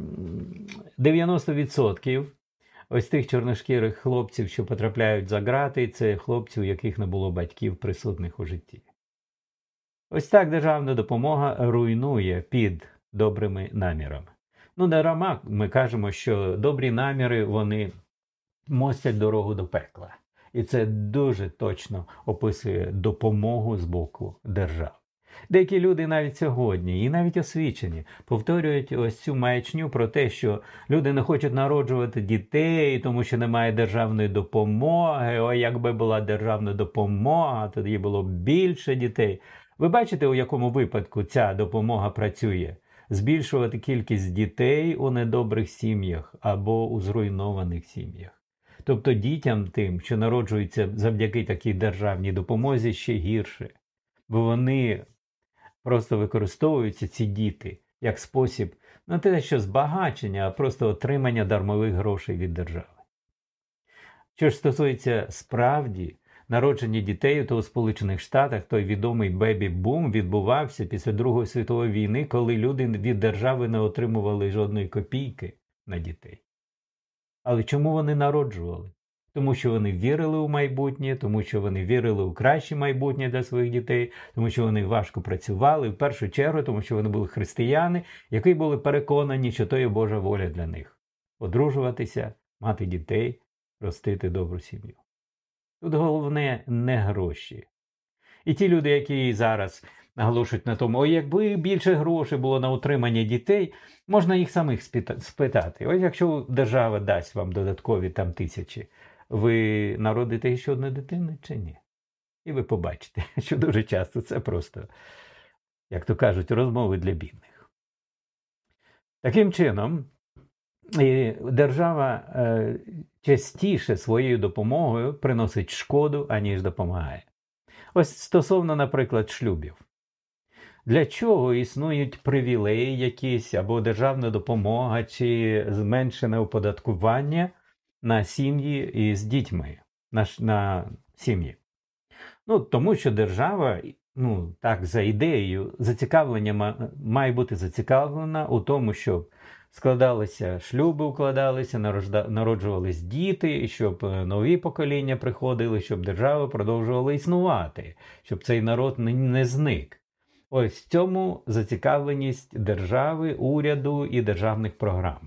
90% ось тих чорношкірих хлопців, що потрапляють за ґрати, це хлопці, у яких не було батьків присутних у житті. Ось так державна допомога руйнує під добрими намірами. Дарма ми кажемо, що добрі наміри, вони мостять дорогу до пекла. І це дуже точно описує допомогу з боку держави. Деякі люди навіть сьогодні, і навіть освічені, повторюють ось цю маячню про те, що люди не хочуть народжувати дітей, тому що немає державної допомоги. Ой, якби була державна допомога, тоді було б більше дітей. Ви бачите, у якому випадку ця допомога працює? Збільшувати кількість дітей у недобрих сім'ях або у зруйнованих сім'ях. Тобто дітям тим, що народжуються завдяки такій державній допомозі, ще гірше. Бо вони просто використовуються, ці діти, як спосіб не те, що збагачення, а просто отримання дармових грошей від держави. Що ж стосується справді народження дітей, то у Сполучених Штатах той відомий бебі-бум відбувався після Другої світової війни, коли люди від держави не отримували жодної копійки на дітей. Але чому вони народжували? Тому що вони вірили у майбутнє, тому що вони вірили у краще майбутнє для своїх дітей, тому що вони важко працювали, в першу чергу, тому що вони були християни, які були переконані, що то є Божа воля для них. Одружуватися, мати дітей, ростити добру сім'ю. Тут головне не гроші. І ті люди, які зараз наголошують на тому, якби більше грошей було на утримання дітей, можна їх самих спитати. Ось якщо держава дасть вам додаткові там 1000, ви народите ще одну дитину чи ні? І ви побачите, що дуже часто це просто, як то кажуть, розмови для бідних. Таким чином, держава частіше своєю допомогою приносить шкоду, аніж допомагає. Ось стосовно, наприклад, шлюбів. Для чого існують привілеї якісь, або державна допомога, чи зменшене оподаткування на сім'ї із дітьми, на сім'ї? Тому що держава, так, за ідеєю, має бути зацікавлена у тому, щоб складалися шлюби, укладалися, народжувались діти, і щоб нові покоління приходили, щоб держава продовжувала існувати, щоб цей народ не зник. Ось в цьому зацікавленість держави, уряду і державних програм.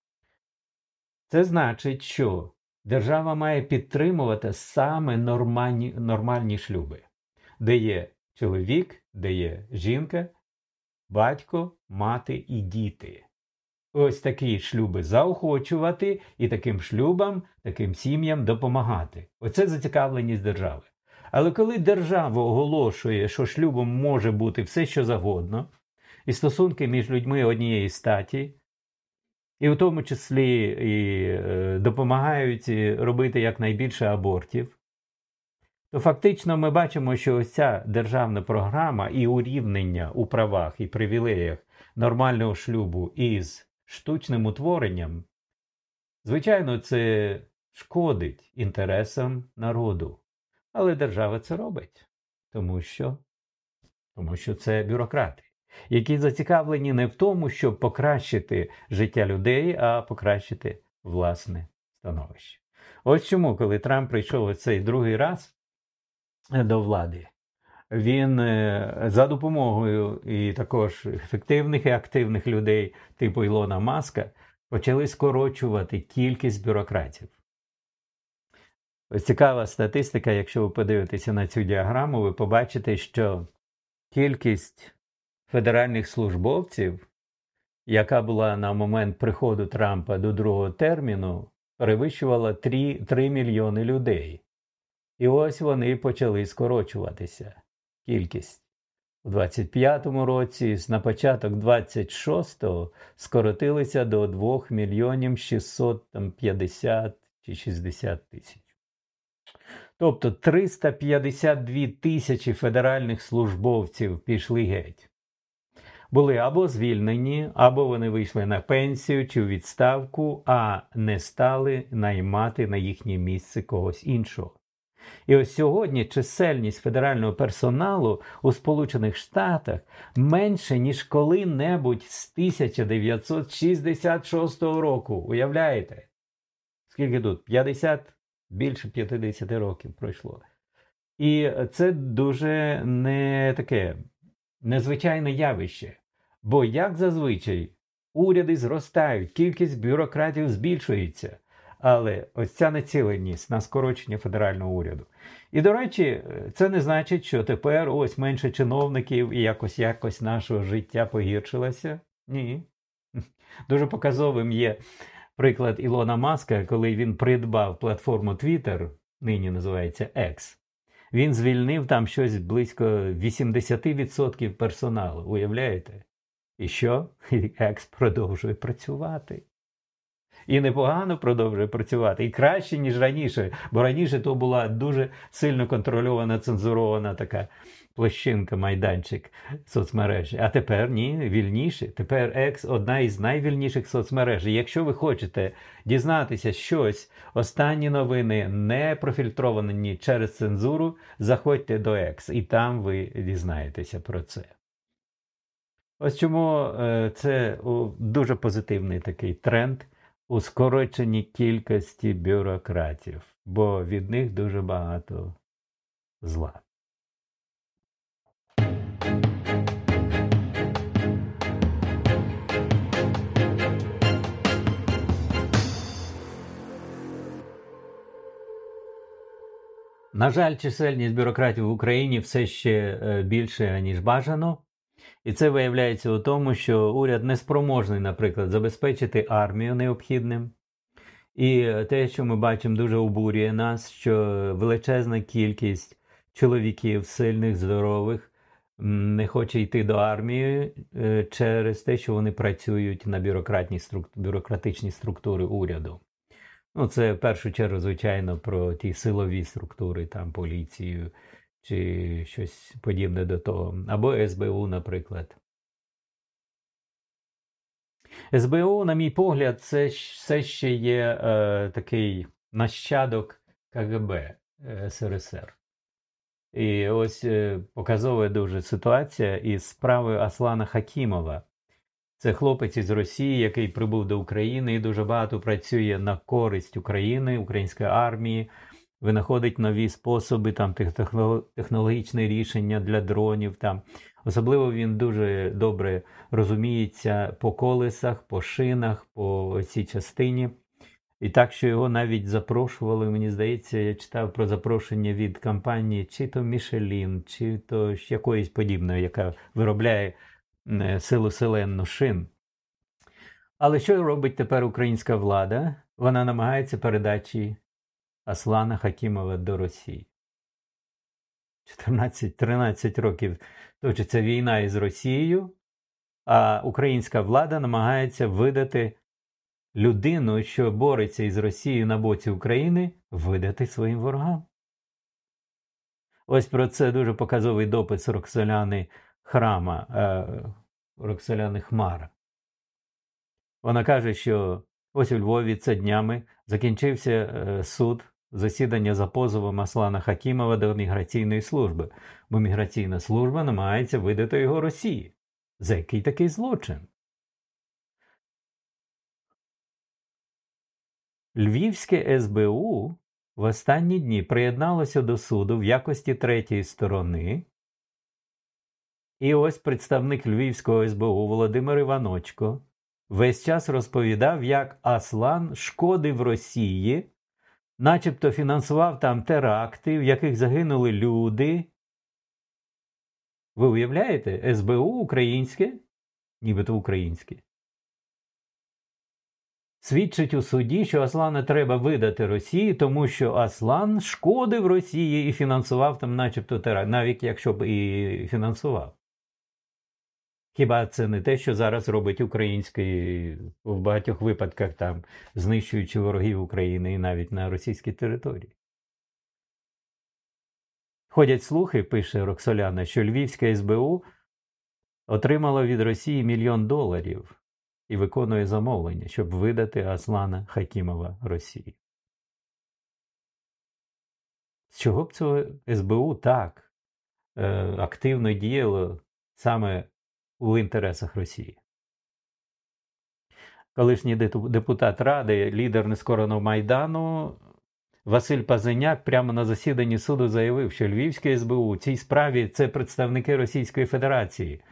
Це значить, що держава має підтримувати саме нормальні шлюби, де є чоловік, де є жінка, батько, мати і діти. Ось такі шлюби заохочувати і таким шлюбам, таким сім'ям допомагати. Оце зацікавленість держави. Але коли держава оголошує, що шлюбом може бути все, що завгодно, і стосунки між людьми однієї статі, і в тому числі і допомагають робити якнайбільше абортів, то фактично ми бачимо, що ось ця державна програма і урівнення у правах і привілеях нормального шлюбу із штучним утворенням, звичайно, це шкодить інтересам народу. Але держава це робить, тому що це бюрократи, які зацікавлені не в тому, щоб покращити життя людей, а покращити власне становище. Ось чому, коли Трамп прийшов цей другий раз до влади, він за допомогою і також ефективних і активних людей типу Ілона Маска почали скорочувати кількість бюрократів. Ось цікава статистика, якщо ви подивитеся на цю діаграму, ви побачите, що кількість федеральних службовців, яка була на момент приходу Трампа до другого терміну, перевищувала 3 мільйони людей. І ось вони почали скорочуватися. Кількість. У 25-му році, на початок 26-го, скоротилися до 2 мільйонів 650 чи 60 тисяч. Тобто 352 тисячі федеральних службовців пішли геть. Були або звільнені, або вони вийшли на пенсію чи у відставку, а не стали наймати на їхнє місце когось іншого. І ось сьогодні чисельність федерального персоналу у Сполучених Штатах менше, ніж коли-небудь з 1966 року. Уявляєте? Скільки тут? 50, більше 50 років пройшло. І це дуже незвичайне явище. Бо, як зазвичай, уряди зростають, кількість бюрократів збільшується. Але ось ця націленість на скорочення федерального уряду. І, до речі, це не значить, що тепер ось менше чиновників і якось нашого життя погіршилося. Ні. Дуже показовим є приклад Ілона Маска, коли він придбав платформу Twitter, нині називається X. Він звільнив там щось близько 80% персоналу, уявляєте? І що? X продовжує працювати. І непогано продовжує працювати, і краще, ніж раніше, бо раніше то була дуже сильно контрольована, цензурована така площинка, майданчик соцмережі. А тепер ні, вільніше. Тепер X – одна із найвільніших соцмереж. І якщо ви хочете дізнатися щось, останні новини, не профільтровані через цензуру, заходьте до X, і там ви дізнаєтеся про це. Ось чому це дуже позитивний такий тренд у скороченні кількості бюрократів, бо від них дуже багато зла. На жаль, чисельність бюрократів в Україні все ще більше, ніж бажано. І це виявляється у тому, що уряд неспроможний, наприклад, забезпечити армію необхідним. І те, що ми бачимо, дуже обурює нас, що величезна кількість чоловіків сильних, здорових не хоче йти до армії через те, що вони працюють на бюрократичні структури уряду. Ну, це в першу чергу, звичайно, про ті силові структури, там поліцію, чи щось подібне до того. Або СБУ, наприклад. СБУ, на мій погляд, це все ще є такий нащадок КГБ СРСР. І ось показова дуже ситуація із справою Аслана Хакімова. Це хлопець із Росії, який прибув до України і дуже багато працює на користь України, української армії, винаходить нові способи, там, технологічні рішення для дронів. Там. Особливо він дуже добре розуміється по колесах, по шинах, по цій частині. І так, що його навіть запрошували, мені здається, я читав про запрошення від компанії чи то Michelin, чи то якоїсь подібної, яка виробляє силоселенну шин. Але що робить тепер українська влада? Вона намагається передачі Аслана Хакімова до Росії. 13 років точиться війна із Росією, а українська влада намагається видати людину, що бореться із Росією на боці України, видати своїм ворогам. Ось про це дуже показовий допис Роксоляни Хмара. Вона каже, що Ось у Львові це днями закінчився суд, засідання за позовом Аслана Хакімова до міграційної служби, бо міграційна служба намагається видати його Росії. За який такий злочин? Львівське СБУ в останні дні приєдналося до суду в якості третьої сторони. І ось представник Львівського СБУ Володимир Іваночко весь час розповідав, як Аслан шкодив Росії, начебто фінансував там теракти, в яких загинули люди. Ви уявляєте? СБУ українське, нібито українське, свідчить у суді, що Аслана треба видати Росії, тому що Аслан шкодив Росії і фінансував там начебто теракти, навіть якщо б і фінансував. Хіба це не те, що зараз робить український в багатьох випадках, там, знищуючи ворогів України і навіть на російській території? Ходять слухи, пише Роксоляна, що Львівське СБУ отримало від Росії $1 мільйон і виконує замовлення, щоб видати Аслана Хакімова Росії. З чого б цього СБУ так активно діяло саме у інтересах Росії? Колишній депутат Ради, лідер нескореного Майдану Василь Пазеняк прямо на засіданні суду заявив, що Львівське СБУ у цій справі – це представники Російської Федерації.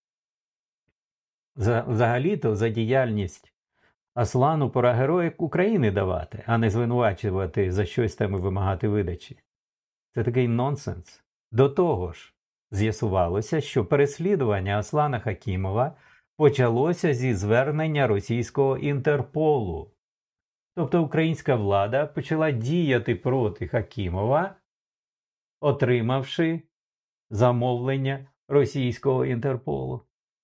Взагалі-то за діяльність Аслану пора Героїк України давати, а не звинувачувати за щось там і вимагати видачі. Це такий нонсенс. До того ж, з'ясувалося, що переслідування Аслана Хакімова почалося зі звернення російського Інтерполу. Тобто українська влада почала діяти проти Хакімова, отримавши замовлення російського Інтерполу.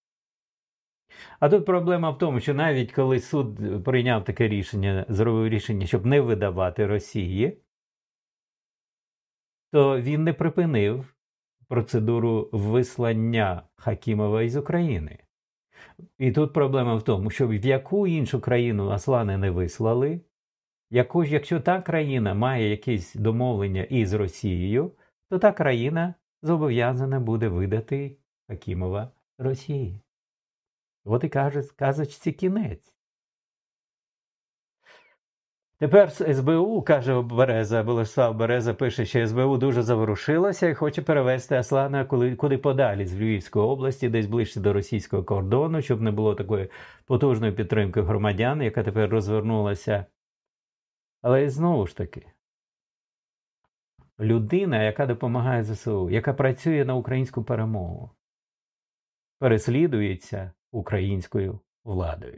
А тут проблема в тому, що навіть коли суд прийняв таке рішення, зробив рішення, щоб не видавати Росії, то він не припинив процедуру вислання Хакімова із України. І тут проблема в тому, що в яку іншу країну Аслана не вислали, якщо та країна має якісь домовлення із Росією, то та країна зобов'язана буде видати Хакімова Росії. От і казочці кінець. Тепер СБУ, каже Береза, Болеслав Береза пише, що СБУ дуже заворушилася і хоче перевести Аслана куди подалі з Львівської області, десь ближче до російського кордону, щоб не було такої потужної підтримки громадян, яка тепер розвернулася. Але знову ж таки, людина, яка допомагає ЗСУ, яка працює на українську перемогу, переслідується українською владою.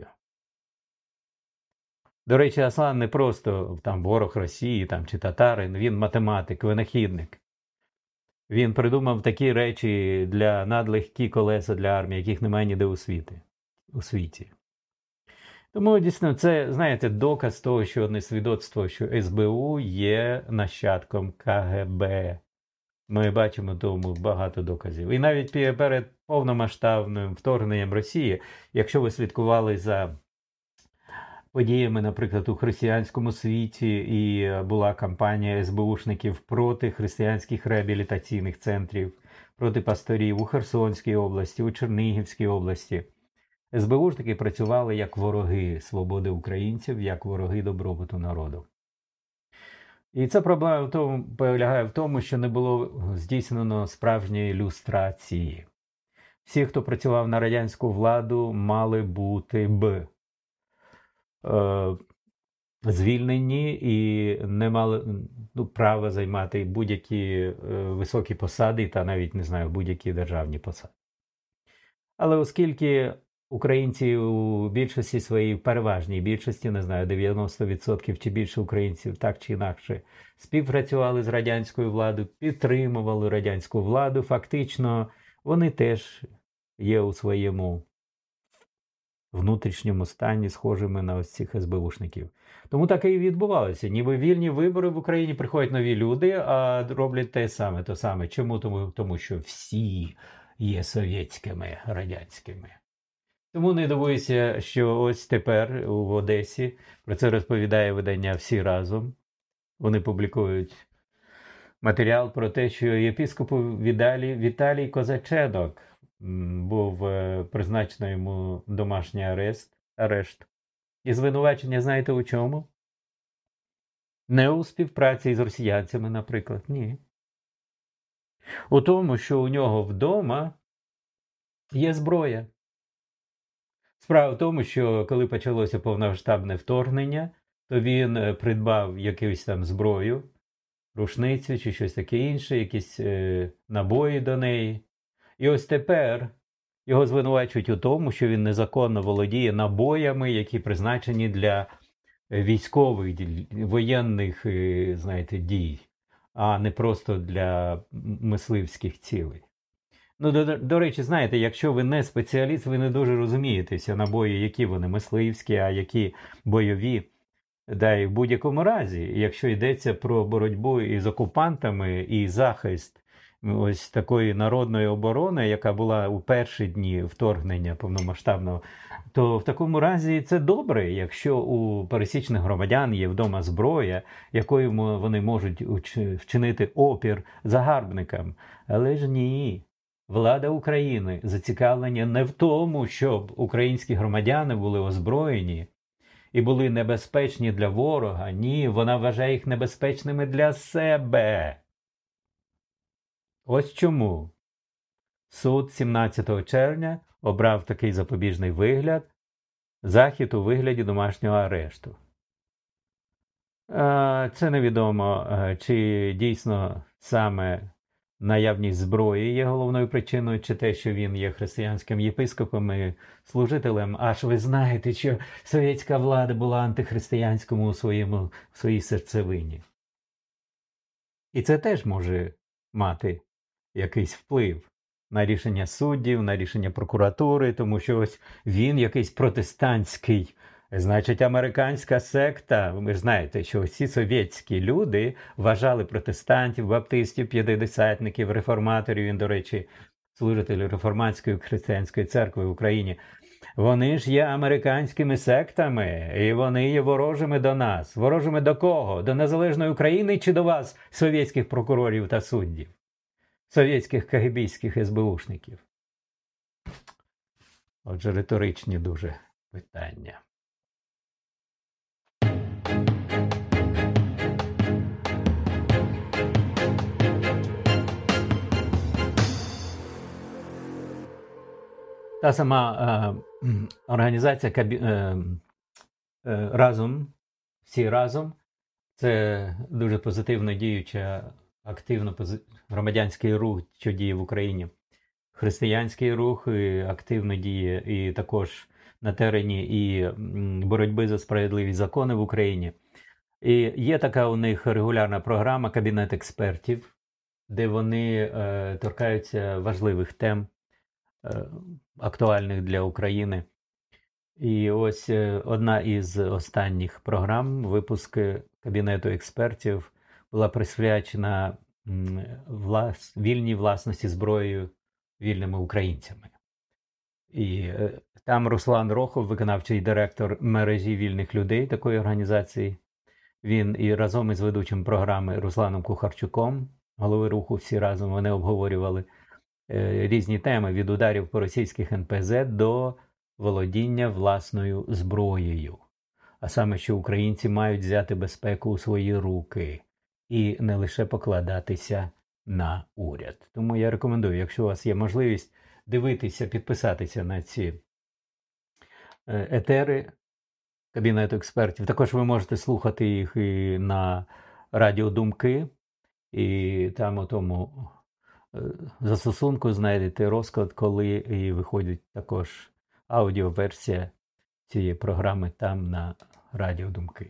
До речі, Аслан не просто там ворог Росії там, чи татарин, він математик, винахідник. Він придумав такі речі для надлегкі колеса для армії, яких немає ніде у світі. Тому, дійсно, це, знаєте, доказ того, що не свідоцтво, що СБУ є нащадком КГБ. Ми бачимо тому багато доказів. І навіть перед повномасштабним вторгненням Росії, якщо ви слідкували за подіями, наприклад, у християнському світі, і була кампанія СБУшників проти християнських реабілітаційних центрів, проти пасторів у Херсонській області, у Чернігівській області. СБУшники працювали як вороги свободи українців, як вороги добробуту народу. І ця проблема полягає в тому, що не було здійснено справжньої люстрації. Всі, хто працював на радянську владу, мали бути звільнені і не мали права займати будь-які високі посади та навіть, не знаю, будь-які державні посади. Але оскільки українці у більшості своїй, переважній більшості, не знаю, 90% чи більше українців так чи інакше співпрацювали з радянською владою, підтримували радянську владу, фактично вони теж є у своєму внутрішньому стані схожими на ось цих СБУшників. Тому так і відбувалося. Ніби вільні вибори в Україні, приходять нові люди, а роблять те саме. Чому? Тому що всі є совєтськими, радянськими. Тому не дивуюся, що ось тепер в Одесі, про це розповідає видання «Всі разом». Вони публікують матеріал про те, що єпископу Віталій Козаченок був призначено йому домашній арешт. І звинувачення, знаєте, у чому? Не у співпраці з росіянцями, наприклад, ні. У тому, що у нього вдома є зброя. Справа в тому, що коли почалося повномасштабне вторгнення, то він придбав якусь там зброю, рушницю чи щось таке інше, якісь набої до неї. І ось тепер його звинувачують у тому, що він незаконно володіє набоями, які призначені для військових, воєнних, знаєте, дій, а не просто для мисливських цілей. Ну, до речі, знаєте, якщо ви не спеціаліст, ви не дуже розумієтеся набої, які вони мисливські, а які бойові. Да, і в будь-якому разі, якщо йдеться про боротьбу із окупантами і захист ось такої народної оборони, яка була у перші дні вторгнення повномасштабного, то в такому разі це добре, якщо у пересічних громадян є вдома зброя, якою вони можуть вчинити опір загарбникам. Але ж ні. Влада України зацікавлена не в тому, щоб українські громадяни були озброєні і були небезпечні для ворога. Ні, вона вважає їх небезпечними для себе. Ось чому суд 17 червня обрав такий запобіжний вигляд, захід у вигляді домашнього арешту. Це невідомо, чи дійсно саме наявність зброї є головною причиною, чи те, що він є християнським єпископом і служителем. Аж ви знаєте, що совєтська влада була антихристиянському у своїй серцевині. І це теж може мати якийсь вплив на рішення суддів, на рішення прокуратури, тому що ось він якийсь протестантський, значить, американська секта. Ви ж знаєте, що всі совєтські люди вважали протестантів, баптистів, п'ятидесятників, реформаторів. Він, до речі, служитель реформатської християнської церкви в Україні. Вони ж є американськими сектами, і вони є ворожими до нас. Ворожими до кого? До незалежної України чи до вас, совєтських прокурорів та суддів? Совєтських КГБських СБУшників? Отже, риторичні дуже питання. Та сама організація «Разом», «Всі разом» – це дуже позитивно діюча, активно громадянський рух, що діє в Україні. Християнський рух активно діє і також на терені і боротьби за справедливі закони в Україні. І є така у них регулярна програма «Кабінет експертів», де вони торкаються важливих тем, актуальних для України. І ось одна із останніх програм, випуск Кабінету експертів, була присвячена вільній власності зброєю вільними українцями. І там Руслан Рохов, виконавчий директор мережі вільних людей такої організації, він і разом із ведучим програми Русланом Кухарчуком, голови руху «Всі разом», вони обговорювали різні теми від ударів по російських НПЗ до володіння власною зброєю. А саме, що українці мають взяти безпеку у свої руки і не лише покладатися на уряд. Тому я рекомендую, якщо у вас є можливість, дивитися, підписатися на ці етери Кабінету експертів. Також ви можете слухати їх і на Радіо Думки, і там у тому застосунку знайдете розклад, коли і виходить також аудіоверсія цієї програми там на Радіо Думки.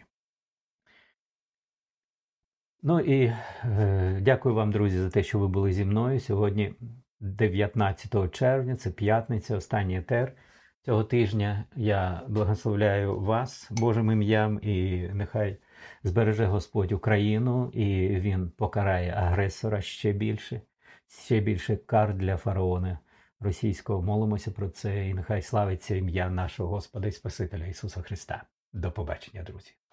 Ну і дякую вам, друзі, за те, що ви були зі мною. Сьогодні 19 червня, це п'ятниця, останній етер цього тижня. Я благословляю вас Божим ім'ям, і нехай збереже Господь Україну, і Він покарає агресора ще більше кар для фараона російського. Молимося про це, і нехай славиться ім'я нашого Господа і Спасителя Ісуса Христа. До побачення, друзі.